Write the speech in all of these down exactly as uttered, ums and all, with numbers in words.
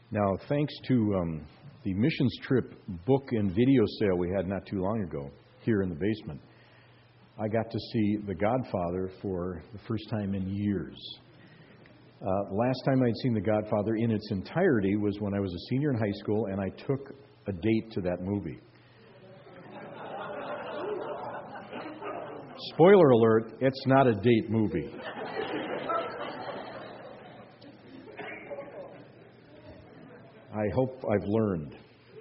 Now, thanks to um, the missions trip book and video sale we had not too long ago here in the basement, I got to see The Godfather for the first time in years. Uh, last time I'd seen The Godfather in its entirety was when I was a senior in high school, and I took a date to that movie. Spoiler alert, it's not a date movie. I hope I've learned.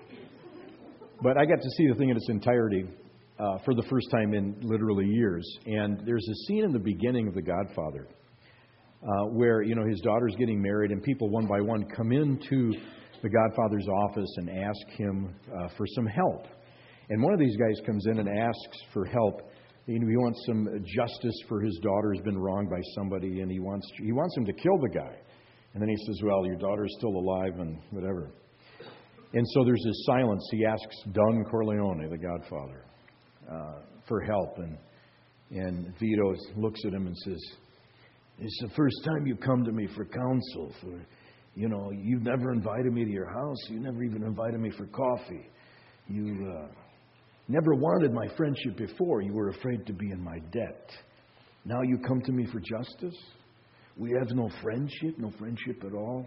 But I got to see the thing in its entirety uh, for the first time in literally years. And there's a scene in the beginning of The Godfather uh, where, you know, his daughter's getting married and people one by one come into The Godfather's office and ask him uh, for some help. And one of these guys comes in and asks for help. You know, he wants some justice for his daughter who's been wronged by somebody, and he wants he wants him to kill the guy. And then he says, well, your daughter's still alive and whatever. And so there's this silence. He asks Don Corleone, the Godfather, uh, for help. And, and Vito looks at him and says, it's the first time you come to me for counsel. For, you know, you've never invited me to your house. You never even invited me for coffee. You uh, never wanted my friendship before. You were afraid to be in my debt. Now you come to me for justice? We have no friendship, no friendship at all.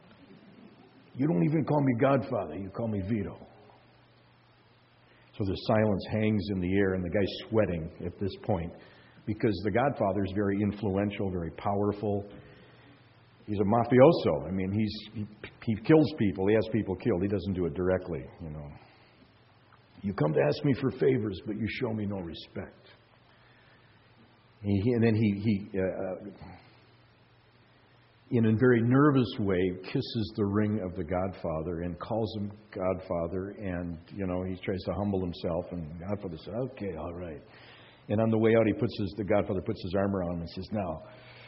You don't even call me Godfather, you call me Vito. So the silence hangs in the air, and the guy's sweating at this point because the Godfather is very influential, very powerful. He's a mafioso. I mean, he's he, he kills people. He has people killed. He doesn't do it directly, you know. You come to ask me for favors, but you show me no respect. He, and then he... he uh, in a very nervous way, kisses the ring of the Godfather and calls him Godfather. And, you know, he tries to humble himself. And the Godfather says, okay, all right. And on the way out, he puts his, the Godfather puts his arm around him and says, now,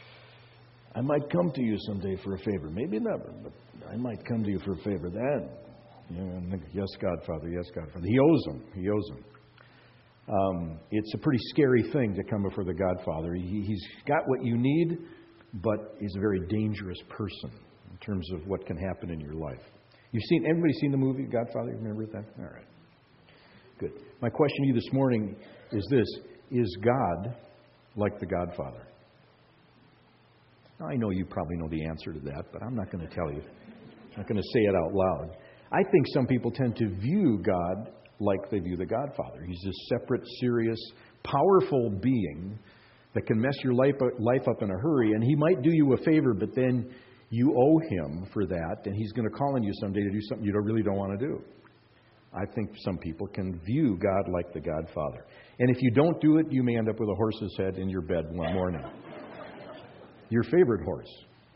I might come to you someday for a favor. Maybe never, but I might come to you for a favor then. You know, and the, yes, Godfather, yes, Godfather. He owes him. He owes him. Um, it's a pretty scary thing to come before the Godfather. He, he's got what you need, but he's a very dangerous person in terms of what can happen in your life. You've seen, everybody seen the movie Godfather? You remember that? All right. Good. My question to you this morning is this: is God like the Godfather? Now, I know you probably know the answer to that, but I'm not going to tell you. I'm not going to say it out loud. I think some people tend to view God like they view the Godfather. He's this separate, serious, powerful being that can mess your life, life up in a hurry, and he might do you a favor, but then you owe him for that, and he's going to call on you someday to do something you don't, really don't want to do. I think some people can view God like the Godfather. And if you don't do it, you may end up with a horse's head in your bed one morning. Your favorite horse.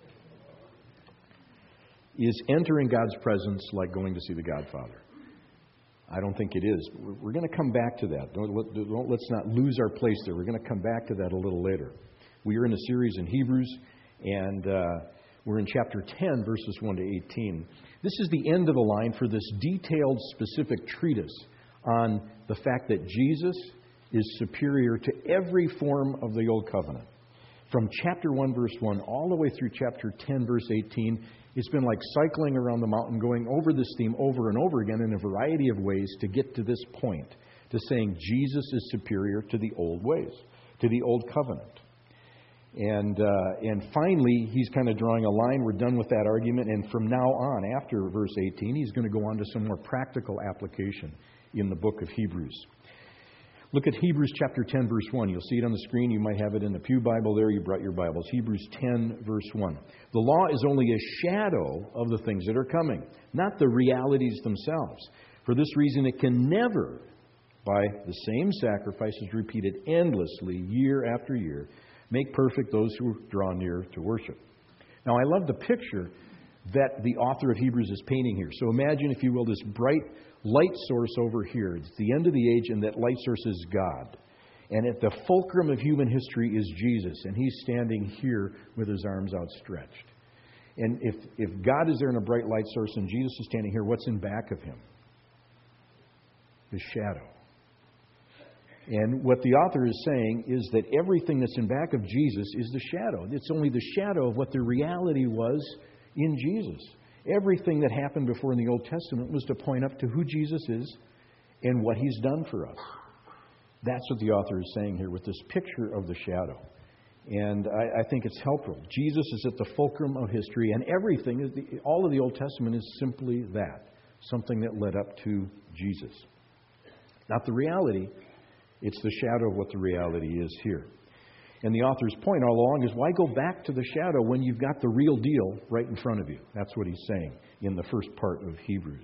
Is entering God's presence like going to see the Godfather? I don't think it is. We're going to come back to that. Don't, don't, let's not lose our place there. We're going to come back to that a little later. We are in a series in Hebrews, and uh, we're in chapter ten, verses one to eighteen. This is the end of the line for this detailed, specific treatise on the fact that Jesus is superior to every form of the Old Covenant. From chapter one, verse one, all the way through chapter ten, verse eighteen, it's been like cycling around the mountain, going over this theme over and over again in a variety of ways to get to this point, to saying Jesus is superior to the old ways, to the Old Covenant. And uh, and finally, he's kind of drawing a line. We're done with that argument. And from now on, after verse eighteen, he's going to go on to some more practical application in the book of Hebrews. Look at Hebrews chapter ten, verse one. You'll see it on the screen. You might have it in the Pew Bible there. You brought your Bibles. Hebrews ten, verse one. The law is only a shadow of the things that are coming, not the realities themselves. For this reason, it can never, by the same sacrifices repeated endlessly year after year, make perfect those who draw near to worship. Now, I love the picture that the author of Hebrews is painting here. So imagine, if you will, this bright light source over here. It's the end of the age, and that light source is God. And at the fulcrum of human history is Jesus, and he's standing here with his arms outstretched. And if, if God is there in a bright light source and Jesus is standing here, what's in back of him? His shadow. And what the author is saying is that everything that's in back of Jesus is the shadow. It's only the shadow of what the reality was in Jesus. Everything that happened before in the Old Testament was to point up to who Jesus is and what He's done for us. That's what the author is saying here with this picture of the shadow. And I, I think it's helpful. Jesus is at the fulcrum of history, and everything, is the, all of the Old Testament is simply that, something that led up to Jesus. Not the reality, it's the shadow of what the reality is here. And the author's point all along is, why go back to the shadow when you've got the real deal right in front of you? That's what he's saying in the first part of Hebrews.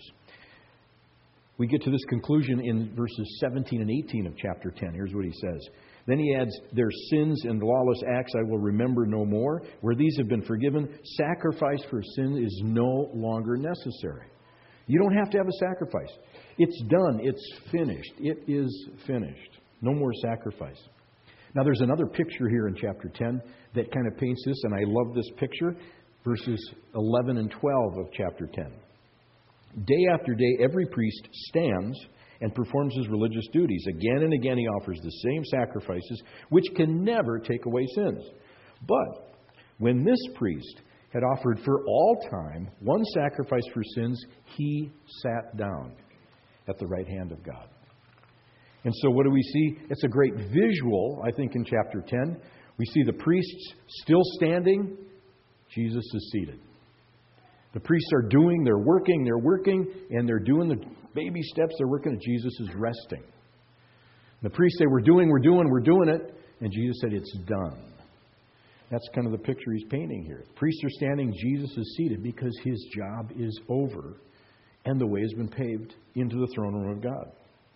We get to this conclusion in verses seventeen and eighteen of chapter ten. Here's what he says. Then he adds, their sins and lawless acts I will remember no more. Where these have been forgiven, sacrifice for sin is no longer necessary. You don't have to have a sacrifice. It's done. It's finished. It is finished. No more sacrifice. Now there's another picture here in chapter ten that kind of paints this, and I love this picture. Verses eleven and twelve of chapter ten. Day after day, every priest stands and performs his religious duties. Again and again he offers the same sacrifices, which can never take away sins. But when this priest had offered for all time one sacrifice for sins, he sat down at the right hand of God. And so what do we see? It's a great visual, I think, in chapter ten. We see the priests still standing. Jesus is seated. The priests are doing, they're working, they're working, and they're doing the baby steps. They're working, and Jesus is resting. The priests say, we're doing, we're doing, we're doing it. And Jesus said, it's done. That's kind of the picture he's painting here. The priests are standing, Jesus is seated because his job is over and the way has been paved into the throne room of God.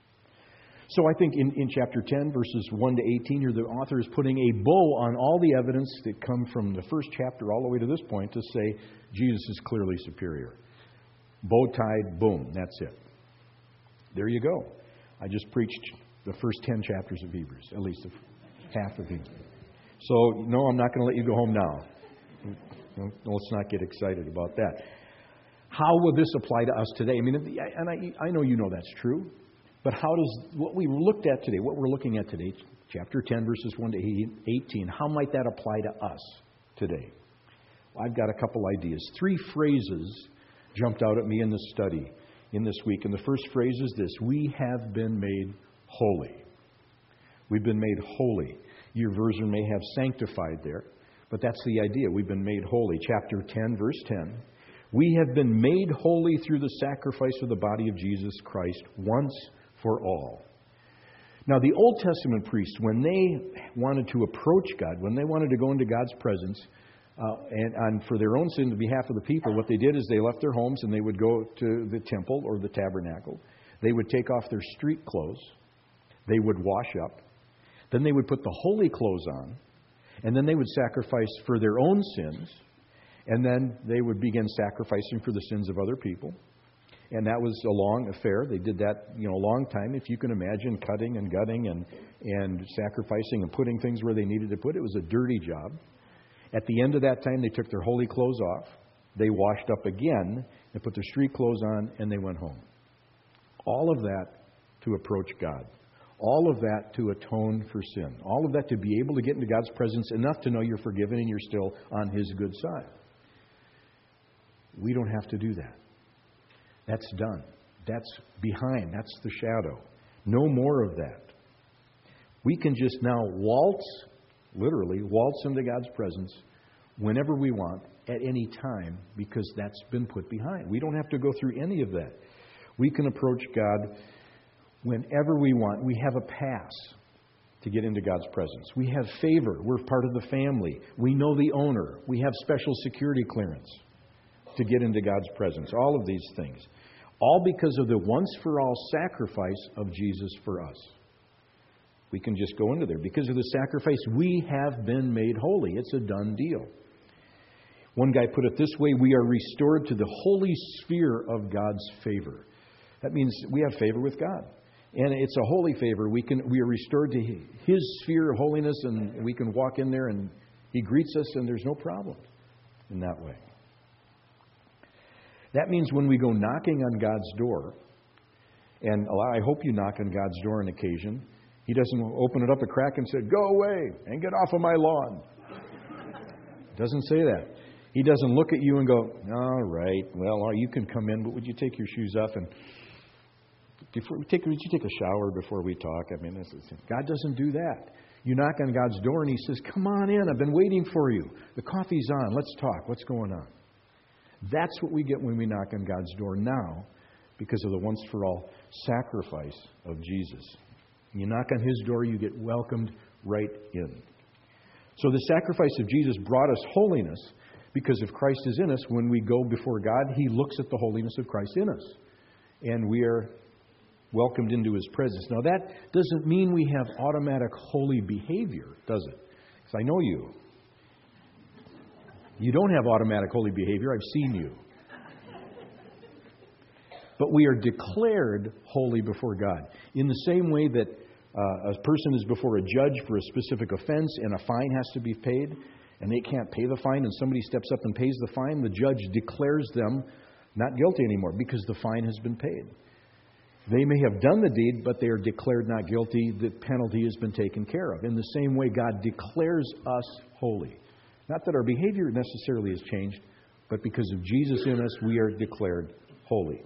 So I think in, in chapter ten, verses one to eighteen, here the author is putting a bow on all the evidence that come from the first chapter all the way to this point to say Jesus is clearly superior. Bow tied, boom, that's it. There you go. I just preached the first ten chapters of Hebrews, at least half of Hebrews. So, no, I'm not going to let you go home now. Let's not get excited about that. How will this apply to us today? I mean, and I, I know you know that's true. But how does what we looked at today, what we're looking at today, chapter ten, verses one to eighteen, how might that apply to us today? Well, I've got a couple ideas. Three phrases jumped out at me in this study in this week. And the first phrase is this: we have been made holy. We've been made holy. Your version may have sanctified there, but that's the idea. We've been made holy. Chapter ten, verse ten. We have been made holy through the sacrifice of the body of Jesus Christ once for all. Now, the Old Testament priests, when they wanted to approach God, when they wanted to go into God's presence, uh, and, and for their own sin, on behalf of the people, what they did is they left their homes and they would go to the temple or the tabernacle. They would take off their street clothes. They would wash up. Then they would put the holy clothes on. And then they would sacrifice for their own sins. And then they would begin sacrificing for the sins of other people. And that was a long affair. They did that, you know, a long time. If you can imagine cutting and gutting and, and sacrificing and putting things where they needed to put, it was a dirty job. At the end of that time, they took their holy clothes off. They washed up again. They put their street clothes on, and they went home. All of that to approach God. All of that to atone for sin. All of that to be able to get into God's presence enough to know you're forgiven and you're still on His good side. We don't have to do that. That's done. That's behind. That's the shadow. No more of that. We can just now waltz, literally, waltz into God's presence whenever we want, at any time, because that's been put behind. We don't have to go through any of that. We can approach God whenever we want. We have a pass to get into God's presence. We have favor. We're part of the family. We know the owner. We have special security clearance to get into God's presence. All of these things. All because of the once-for-all sacrifice of Jesus for us. We can just go into there. Because of the sacrifice, we have been made holy. It's a done deal. One guy put it this way: we are restored to the holy sphere of God's favor. That means we have favor with God. And it's a holy favor. We can we are restored to His sphere of holiness, and we can walk in there and He greets us, and there's no problem in that way. That means when we go knocking on God's door, and I hope you knock on God's door on occasion, He doesn't open it up a crack and say, "Go away and get off of my lawn." It doesn't say that. He doesn't look at you and go, all right, well, you can come in, but would you take your shoes off and before we take, would you take a shower before we talk? I mean, this is, God doesn't do that. You knock on God's door and He says, come on in. I've been waiting for you. The coffee's on. Let's talk. What's going on? That's what we get when we knock on God's door now because of the once-for-all sacrifice of Jesus. You knock on His door, you get welcomed right in. So the sacrifice of Jesus brought us holiness because if Christ is in us, when we go before God, He looks at the holiness of Christ in us. And we are welcomed into His presence. Now that doesn't mean we have automatic holy behavior, does it? Because I know you. You don't have automatic holy behavior. I've seen you. But we are declared holy before God. In the same way that uh, a person is before a judge for a specific offense and a fine has to be paid, and they can't pay the fine, and somebody steps up and pays the fine, the judge declares them not guilty anymore because the fine has been paid. They may have done the deed, but they are declared not guilty. The penalty has been taken care of. In the same way, God declares us holy. Not that our behavior necessarily has changed, but because of Jesus in us, we are declared holy.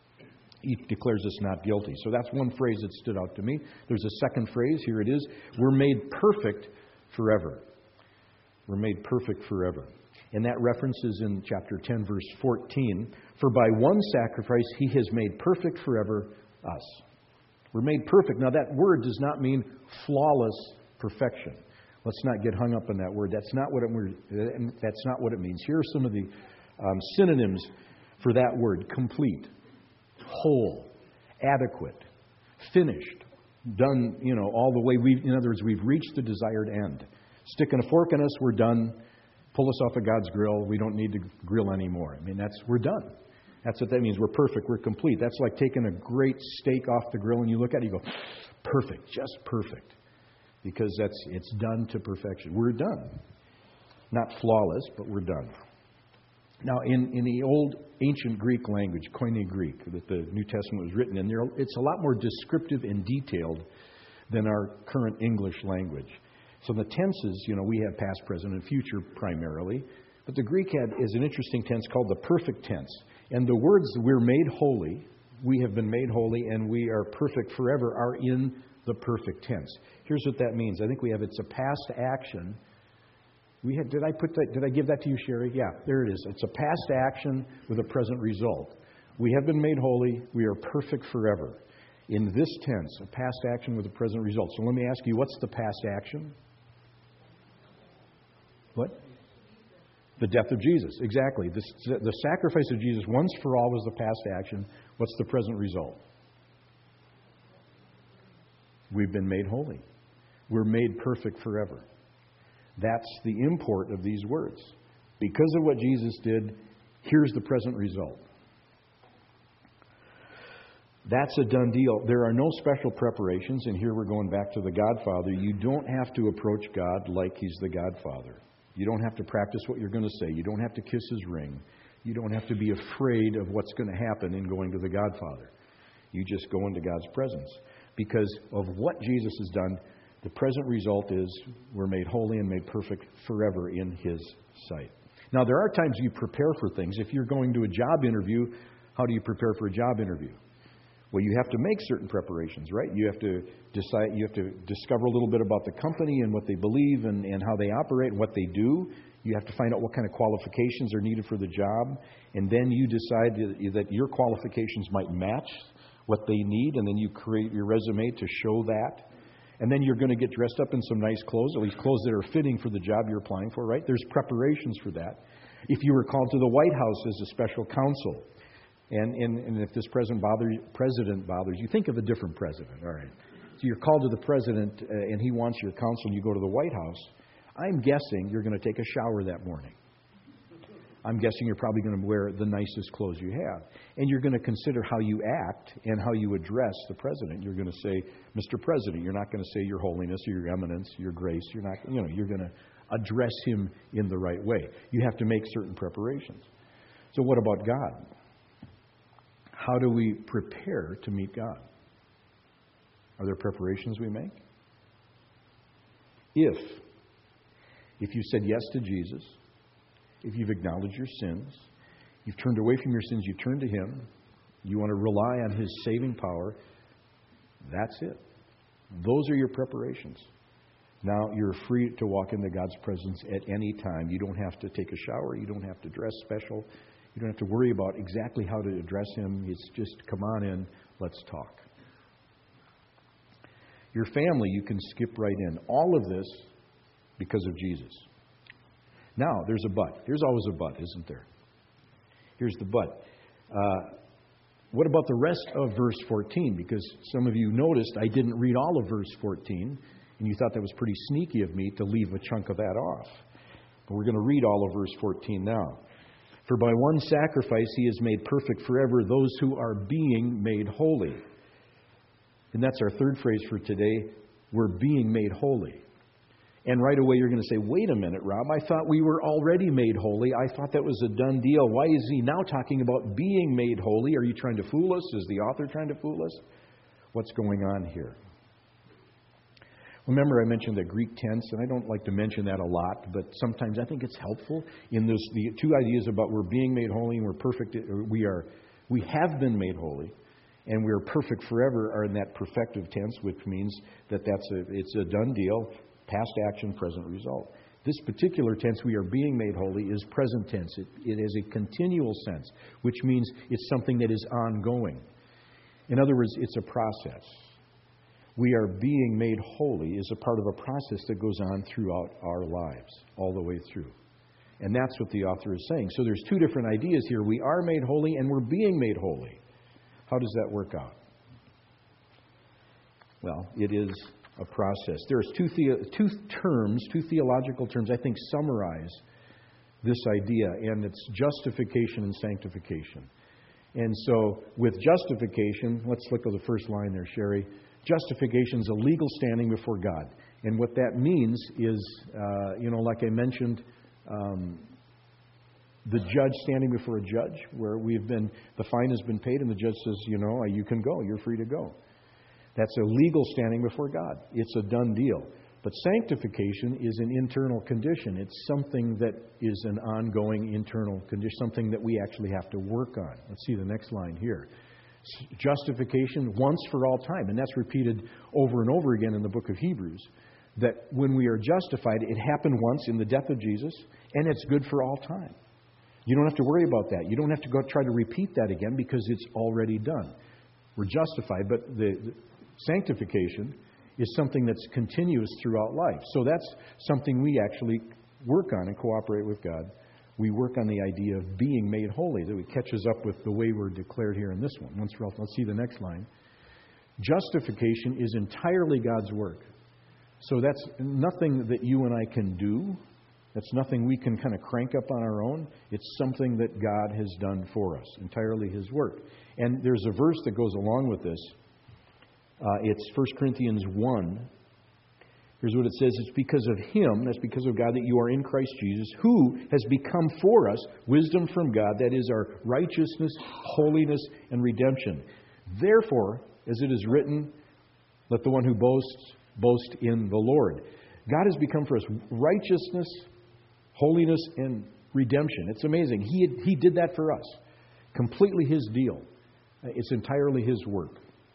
He declares us not guilty. So that's one phrase that stood out to me. There's a second phrase. Here it is. We're made perfect forever. We're made perfect forever. And that reference is in chapter ten, verse fourteen. For by one sacrifice He has made perfect forever us. We're made perfect. Now that word does not mean flawless perfection. Let's not get hung up on that word. That's not what it, that's not what it means. Here are some of the um, synonyms for that word. Complete, whole, adequate, finished, done, you know, all the way. We, in other words, we've reached the desired end. Sticking a fork in us, we're done. Pull us off of God's grill. We don't need to grill anymore. I mean, that's we're done. That's what that means. We're perfect. We're complete. That's like taking a great steak off the grill and you look at it, you go, perfect, just perfect. Because that's it's done to perfection. We're done. Not flawless, but we're done. Now, in, in the old ancient Greek language, Koine Greek, that the New Testament was written in, there, it's a lot more descriptive and detailed than our current English language. So the tenses, you know, we have past, present, and future primarily. But the Greek had is an interesting tense called the perfect tense. And the words we're made holy, we have been made holy, and we are perfect forever are in the perfect tense. Here's what that means. I think we have it's a past action. We had, did I put that? Did I give that to you, Sherry? Yeah, there it is. It's a past action with a present result. We have been made holy. We are perfect forever. In this tense, a past action with a present result. So let me ask you, what's the past action? What? The death of Jesus. Exactly. This, the sacrifice of Jesus once for all was the past action. What's the present result? We've been made holy. We're made perfect forever. That's the import of these words. Because of what Jesus did, here's the present result. That's a done deal. There are no special preparations, and here we're going back to the Godfather. You don't have to approach God like He's the Godfather. You don't have to practice what you're going to say. You don't have to kiss His ring. You don't have to be afraid of what's going to happen in going to the Godfather. You just go into God's presence. Because of what Jesus has done, the present result is we're made holy and made perfect forever in His sight. Now, there are times you prepare for things. If you're going to a job interview, how do you prepare for a job interview? Well, you have to make certain preparations, right? You have to decide. You have to discover a little bit about the company and what they believe and, and how they operate and what they do. You have to find out what kind of qualifications are needed for the job. And then you decide that your qualifications might match what they need. And then you create your resume to show that. And then you're going to get dressed up in some nice clothes, at least clothes that are fitting for the job you're applying for, right? There's preparations for that. If you were called to the White House as a special counsel, and, and, and if this president bothers, president bothers you, think of a different president, all right? So you're called to the president, uh, and he wants your counsel, and you go to the White House. I'm guessing you're going to take a shower that morning. I'm guessing you're probably going to wear the nicest clothes you have. And you're going to consider how you act and how you address the president. You're going to say, Mister President. You're not going to say Your Holiness or Your Eminence, Your Grace. You're not, you know, you're going to address him in the right way. You have to make certain preparations. So what about God? How do we prepare to meet God? Are there preparations we make? If, if you said yes to Jesus, if you've acknowledged your sins, you've turned away from your sins, you turn to Him, you want to rely on His saving power, that's it. Those are your preparations. Now you're free to walk into God's presence at any time. You don't have to take a shower. You don't have to dress special. You don't have to worry about exactly how to address Him. It's just, come on in, let's talk. Your family, you can skip right in. All of this because of Jesus. Now, there's a but. There's always a but, isn't there? Here's the but. Uh, what about the rest of verse fourteen? Because some of you noticed I didn't read all of verse fourteen, and you thought that was pretty sneaky of me to leave a chunk of that off. But we're going to read all of verse fourteen now. For by one sacrifice He has made perfect forever those who are being made holy. And that's our third phrase for today. We're being made holy. And right away you're going to say, wait a minute, Rob, I thought we were already made holy. I thought that was a done deal. Why is He now talking about being made holy? Are you trying to fool us? Is the author trying to fool us? What's going on here? Remember I mentioned the Greek tense, and I don't like to mention that a lot, but sometimes I think it's helpful in this, the two ideas about we're being made holy and we're perfect. We are, we have been made holy. And we're perfect forever are in that perfective tense, which means that that's a, it's a done deal, past action, present result. This particular tense, we are being made holy, is present tense. It, it is a continual sense, which means it's something that is ongoing. In other words, it's a process. We are being made holy is a part of a process that goes on throughout our lives, all the way through. And that's what the author is saying. So there's two different ideas here. We are made holy and we're being made holy. How does that work out? Well, it is a process. There's two, the- two terms, two theological terms, I think, summarize this idea, and it's justification and sanctification. And so, with justification, let's look at the first line there, Sherry. Justification is a legal standing before God. And what that means is, uh, you know, like I mentioned, um, the judge standing before a judge, where we've been, the fine has been paid, and the judge says, you know, you can go, you're free to go. That's a legal standing before God. It's a done deal. But sanctification is an internal condition. It's something that is an ongoing internal condition, something that we actually have to work on. Let's see the next line here. Justification once for all time. And that's repeated over and over again in the book of Hebrews. That when we are justified, it happened once in the death of Jesus, and it's good for all time. You don't have to worry about that. You don't have to go try to repeat that again because it's already done. We're justified, but the, the sanctification is something that's continuous throughout life. So that's something we actually work on and cooperate with God. We work on the idea of being made holy, that it catches up with the way we're declared here in this one. Once for all, let's see the next line. Justification is entirely God's work. So that's nothing that you and I can do. That's nothing we can kind of crank up on our own. It's something that God has done for us, entirely His work. And there's a verse that goes along with this. Uh, it's First Corinthians one. Here's what it says. It's because of Him, that's because of God, that you are in Christ Jesus, who has become for us wisdom from God, that is our righteousness, holiness, and redemption. Therefore, as it is written, let the one who boasts, boast in the Lord. God has become for us righteousness, holiness, and redemption. It's amazing. He, he did that for us. Completely His deal. It's entirely His work.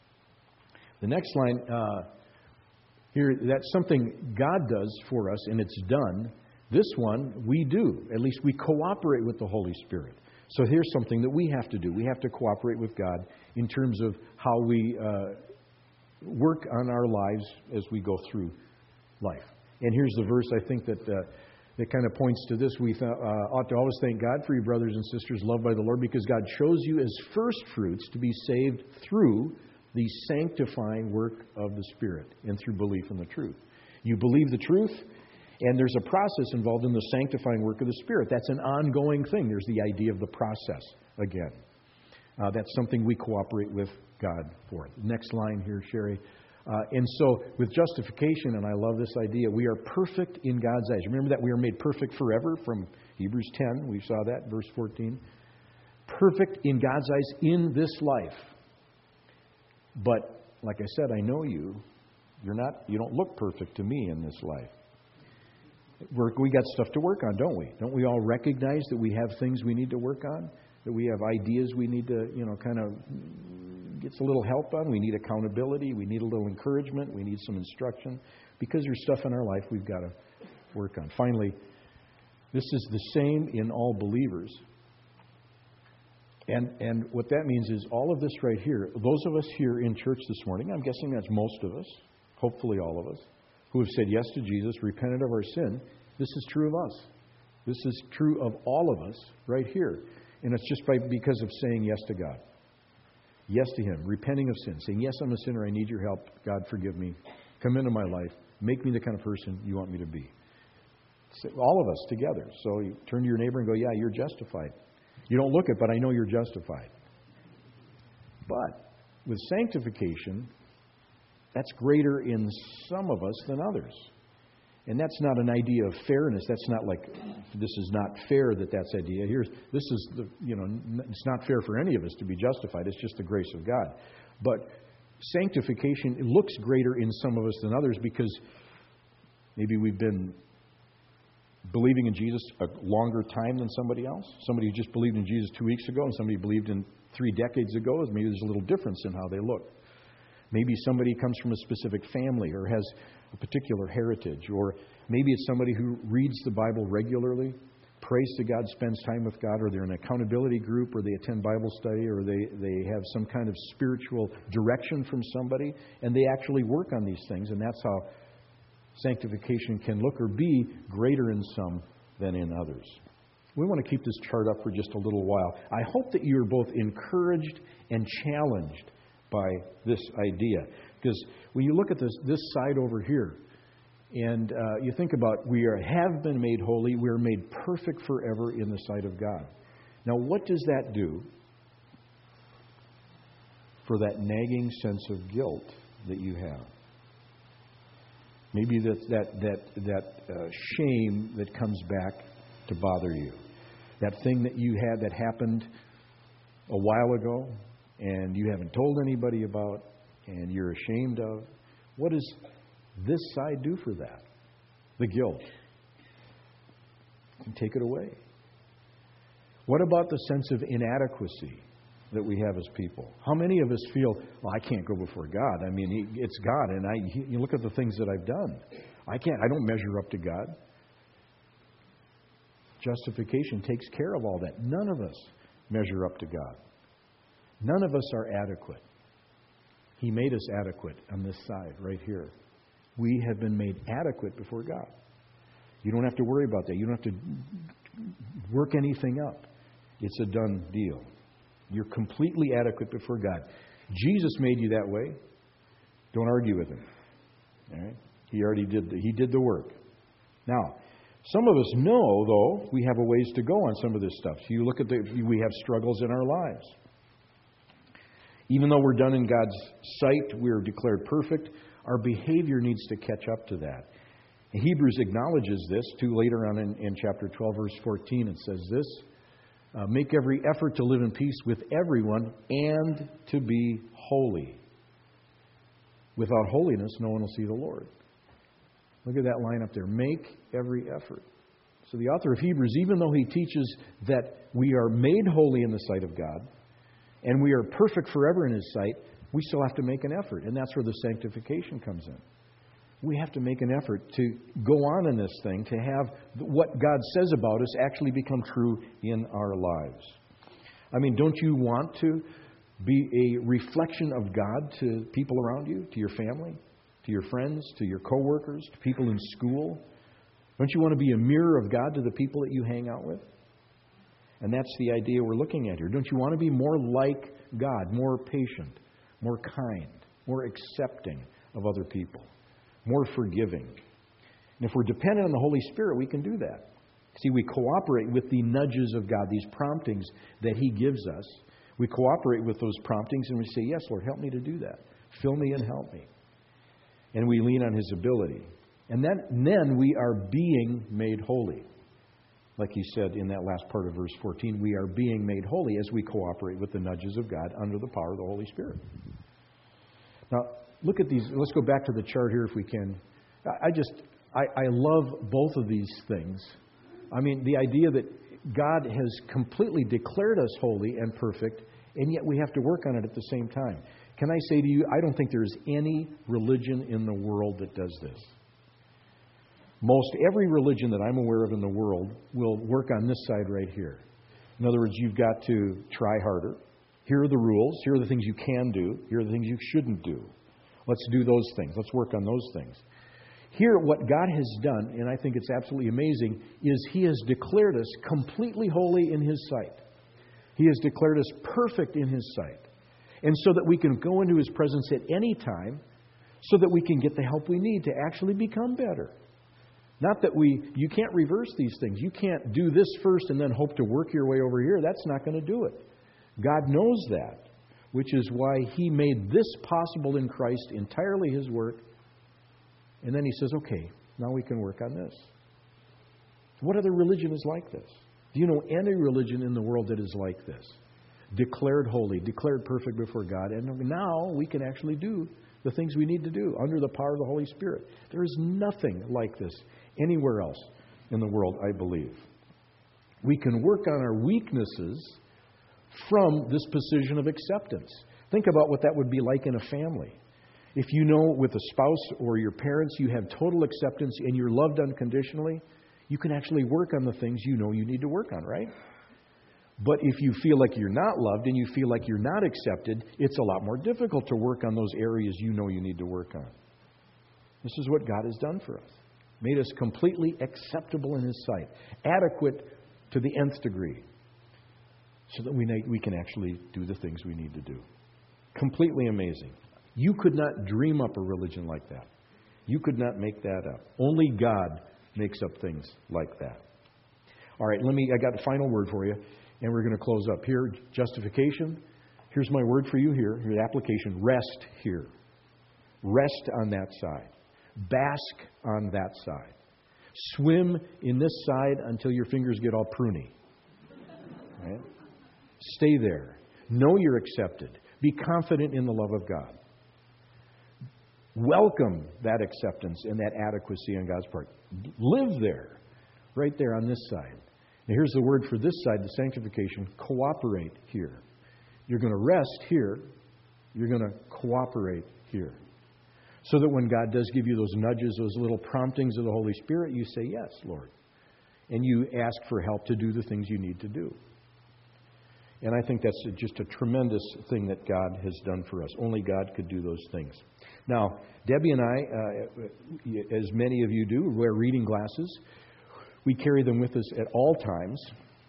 The next line, uh, here, that's something God does for us, and it's done. This one, we do. At least we cooperate with the Holy Spirit. So here's something that we have to do. We have to cooperate with God in terms of how we uh, work on our lives as we go through life. And here's the verse, I think, that uh, that kind of points to this. We th- uh, ought to always thank God for you, brothers and sisters, loved by the Lord, because God chose you as first fruits to be saved through the sanctifying work of the Spirit and through belief in the truth. You believe the truth, and there's a process involved in the sanctifying work of the Spirit. That's an ongoing thing. There's the idea of the process again. Uh, that's something we cooperate with God for. Next line here, Sherry. Uh, and so with justification, and I love this idea, we are perfect in God's eyes. Remember that we are made perfect forever from Hebrews ten. We saw that, verse fourteen. Perfect in God's eyes in this life. But, like I said, I know you. You're not, you don't look perfect to me in this life. We're, we got stuff to work on, don't we? Don't we all recognize that we have things we need to work on? That we have ideas we need to, you know, kind of get a little help on? We need accountability. We need a little encouragement. We need some instruction. Because there's stuff in our life we've got to work on. Finally, this is the same in all believers. And and what that means is all of this right here, those of us here in church this morning, I'm guessing that's most of us, hopefully all of us, who have said yes to Jesus, repented of our sin, this is true of us. This is true of all of us right here. And it's just by because of saying yes to God. Yes to Him, repenting of sin, saying, yes, I'm a sinner, I need your help, God forgive me, come into my life, make me the kind of person you want me to be. All of us together. So you turn to your neighbor and go, yeah, you're justified. You don't look it, but I know you're justified. But with sanctification, that's greater in some of us than others. And that's not an idea of fairness. That's not like, this is not fair that that's the idea. Here's, this is, the you know, it's not fair for any of us to be justified. It's just the grace of God. But sanctification, it looks greater in some of us than others because maybe we've been believing in Jesus a longer time than somebody else. Somebody who just believed in Jesus two weeks ago and somebody believed in three decades ago, maybe there's a little difference in how they look. Maybe somebody comes from a specific family or has a particular heritage. Or maybe it's somebody who reads the Bible regularly, prays to God, spends time with God, or they're in an accountability group, or they attend Bible study, or they, they have some kind of spiritual direction from somebody, and they actually work on these things, and that's how sanctification can look or be greater in some than in others. We want to keep this chart up for just a little while. I hope that you're both encouraged and challenged by this idea. Because when you look at this this side over here, and uh, you think about we are, have been made holy, we are made perfect forever in the sight of God. Now, what does that do for that nagging sense of guilt that you have? Maybe that that that that uh, shame that comes back to bother you. That thing that you had that happened a while ago and you haven't told anybody about and you're ashamed of. What does this side do for that? The guilt. And take it away. What about the sense of inadequacy that we have as people? How many of us feel, well, I can't go before God. I mean, he, it's God, and I. He, you look at the things that I've done. I can't. I don't measure up to God. Justification takes care of all that. None of us measure up to God. None of us are adequate. He made us adequate on this side, right here. We have been made adequate before God. You don't have to worry about that. You don't have to work anything up. It's a done deal. You're completely adequate before God. Jesus made you that way. Don't argue with Him. All right? He already did the, He did the work. Now, some of us know, though, we have a ways to go on some of this stuff. So you look at the, we have struggles in our lives. Even though we're done in God's sight, we're declared perfect, our behavior needs to catch up to that. And Hebrews acknowledges this, too, later on in, in chapter twelve, verse fourteen. It says this, uh, make every effort to live in peace with everyone and to be holy. Without holiness, no one will see the Lord. Look at that line up there. Make every effort. So the author of Hebrews, even though he teaches that we are made holy in the sight of God, and we are perfect forever in His sight, we still have to make an effort. And that's where the sanctification comes in. We have to make an effort to go on in this thing, to have what God says about us actually become true in our lives. I mean, don't you want to be a reflection of God to people around you, to your family, to your friends, to your coworkers, to people in school? Don't you want to be a mirror of God to the people that you hang out with? And that's the idea we're looking at here. Don't you want to be more like God, more patient, more kind, more accepting of other people, more forgiving? And if we're dependent on the Holy Spirit, we can do that. See, we cooperate with the nudges of God, these promptings that He gives us. We cooperate with those promptings and we say, yes, Lord, help me to do that. Fill me and help me. And we lean on His ability. And then, then we are being made holy. Like he said in that last part of verse fourteen, we are being made holy as we cooperate with the nudges of God under the power of the Holy Spirit. Now, look at these. Let's go back to the chart here if we can. I just, I, I love both of these things. I mean, the idea that God has completely declared us holy and perfect, and yet we have to work on it at the same time. Can I say to you, I don't think there's any religion in the world that does this. Most every religion that I'm aware of in the world will work on this side right here. In other words, you've got to try harder. Here are the rules. Here are the things you can do. Here are the things you shouldn't do. Let's do those things. Let's work on those things. Here, what God has done, and I think it's absolutely amazing, is He has declared us completely holy in His sight. He has declared us perfect in His sight. And so that we can go into His presence at any time, so that we can get the help we need to actually become better. Not that we, you can't reverse these things. You can't do this first and then hope to work your way over here. That's not going to do it. God knows that, which is why He made this possible in Christ, entirely His work. And then He says, okay, now we can work on this. What other religion is like this? Do you know any religion in the world that is like this? Declared holy, declared perfect before God, and now we can actually do the things we need to do under the power of the Holy Spirit. There is nothing like this anywhere else in the world, I believe. We can work on our weaknesses from this position of acceptance. Think about what that would be like in a family. If you know with a spouse or your parents you have total acceptance and you're loved unconditionally, you can actually work on the things you know you need to work on, right? But if you feel like you're not loved and you feel like you're not accepted, it's a lot more difficult to work on those areas you know you need to work on. This is what God has done for us. Made us completely acceptable in His sight. Adequate to the nth degree. So that we we can actually do the things we need to do. Completely amazing. You could not dream up a religion like that. You could not make that up. Only God makes up things like that. All right, let me, I got the final word for you, and we're going to close up here. Justification. Here's my word for you here. Here's the application. Rest here. Rest on that side. Bask on that side. Swim in this side until your fingers get all pruny. Right? Stay there. Know you're accepted. Be confident in the love of God. Welcome that acceptance and that adequacy on God's part. Live there. Right there on this side. Now here's the word for this side, the sanctification. Cooperate here. You're going to rest here. You're going to cooperate here. So that when God does give you those nudges, those little promptings of the Holy Spirit, you say, yes, Lord. And you ask for help to do the things you need to do. And I think that's just a tremendous thing that God has done for us. Only God could do those things. Now, Debbie and I, uh, as many of you do, wear reading glasses. We carry them with us at all times.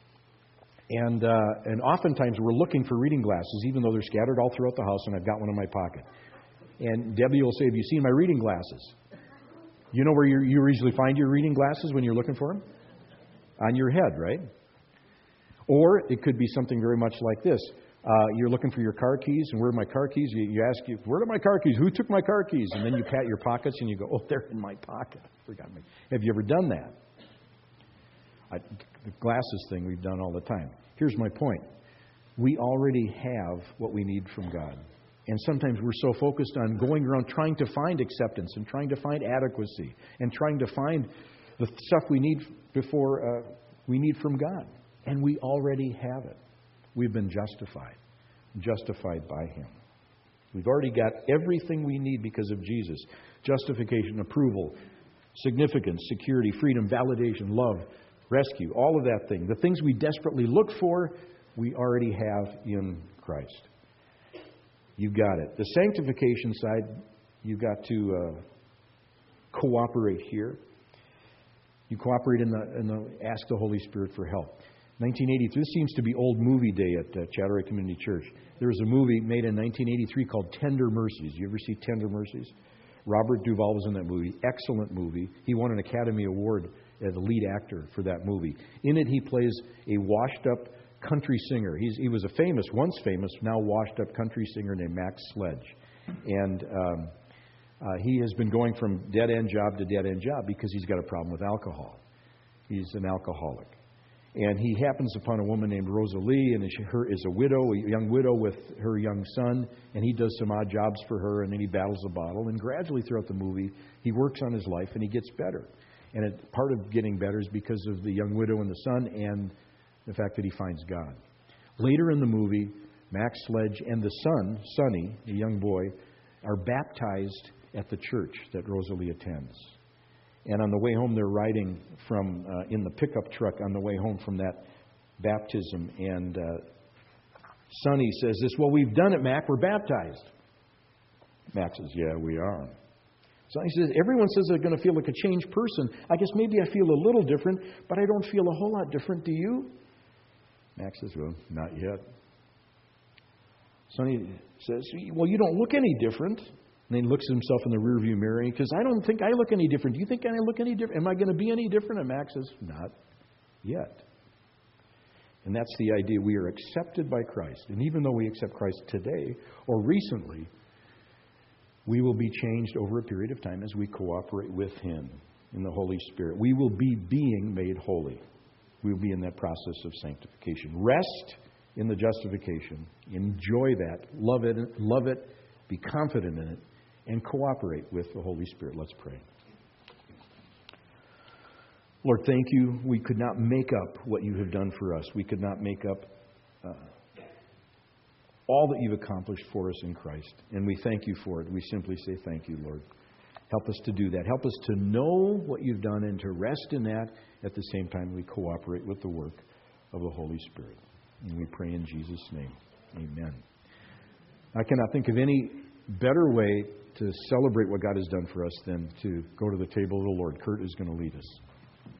And uh, and oftentimes we're looking for reading glasses, even though they're scattered all throughout the house, and I've got one in my pocket. And Debbie will say, have you seen my reading glasses? You know where you you usually find your reading glasses when you're looking for them? On your head, right? Or it could be something very much like this. Uh, you're looking for your car keys, and where are my car keys? You, you ask, you, where are my car keys? Who took my car keys? And then you pat your pockets, and you go, oh, they're in my pocket. I forgot my. Have you ever done that? I, the glasses thing we've done all the time. Here's my point. We already have what we need from God. And sometimes we're so focused on going around trying to find acceptance and trying to find adequacy and trying to find the stuff we need before uh, we need from God. And we already have it. We've been justified. Justified by Him. We've already got everything we need because of Jesus. Justification, approval, significance, security, freedom, validation, love, rescue, all of that thing. The things we desperately look for, we already have in Christ. You got it. The sanctification side, you've got to uh, cooperate here. You cooperate in the, in the ask the Holy Spirit for help. nineteen eighty-three, this seems to be old movie day at uh, Chattaway Community Church. There was a movie made in nineteen eighty-three called Tender Mercies. You ever see Tender Mercies? Robert Duvall was in that movie. Excellent movie. He won an Academy Award as a lead actor for that movie. In it, he plays a washed-up country singer. He's, he was a famous, once famous, now washed-up country singer named Max Sledge. And um, uh, he has been going from dead-end job to dead-end job because he's got a problem with alcohol. He's an alcoholic. And he happens upon a woman named Rosalie, and she her is a widow, a young widow with her young son, and he does some odd jobs for her, and then he battles a bottle. And gradually throughout the movie, he works on his life, and he gets better. And it, part of getting better is because of the young widow and the son, and the fact that he finds God. Later in the movie, Max Sledge and the son, Sonny, a young boy, are baptized at the church that Rosalie attends. And on the way home, they're riding from uh, in the pickup truck on the way home from that baptism. And uh, Sonny says this, well, we've done it, Mac. We're baptized. Mac says, yeah, we are. Sonny says, everyone says they're going to feel like a changed person. I guess maybe I feel a little different, but I don't feel a whole lot different. Do you? Mac says, well, not yet. Sonny says, well, you don't look any different. And then he looks at himself in the rearview mirror and he says, I don't think I look any different. Do you think I look any different? Am I going to be any different? And Max says, not yet. And that's the idea. We are accepted by Christ. And even though we accept Christ today or recently, we will be changed over a period of time as we cooperate with Him in the Holy Spirit. We will be being made holy. We will be in that process of sanctification. Rest in the justification. Enjoy that. Love it. Love it. Be confident in it. And cooperate with the Holy Spirit. Let's pray. Lord, thank you. We could not make up what you have done for us. We could not make up uh, all that you've accomplished for us in Christ. And we thank you for it. We simply say thank you, Lord. Help us to do that. Help us to know what you've done and to rest in that. At the same time, we cooperate with the work of the Holy Spirit. And we pray in Jesus' name. Amen. I cannot think of any better way to celebrate what God has done for us than to go to the table of the Lord. Kurt is going to lead us.